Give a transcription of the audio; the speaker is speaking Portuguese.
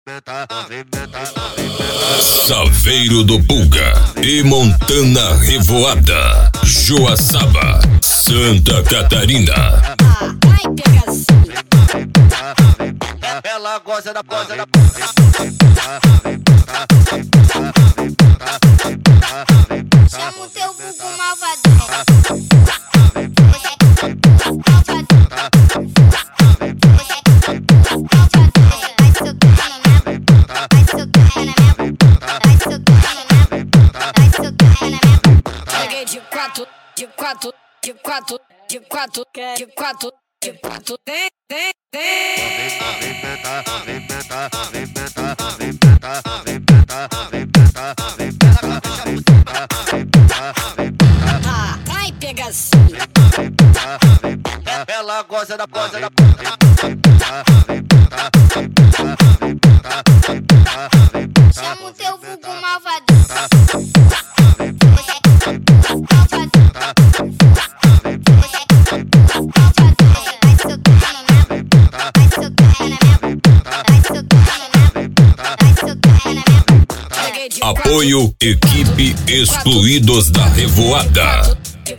Saveiro do Pulga e Montana Revoada, Joaçaba, Santa Catarina. Vai pegazinha. Ela gosta da Chama o teu vulgo malvadão. Cheguei de quatro, de quatro, de quatro, de quatro, de quatro, de quatro. Tem. Vai pegazinha. Ela gosta da Chama o teu vulgo malvadão. Apoio Equipe Excluídos da Revoada.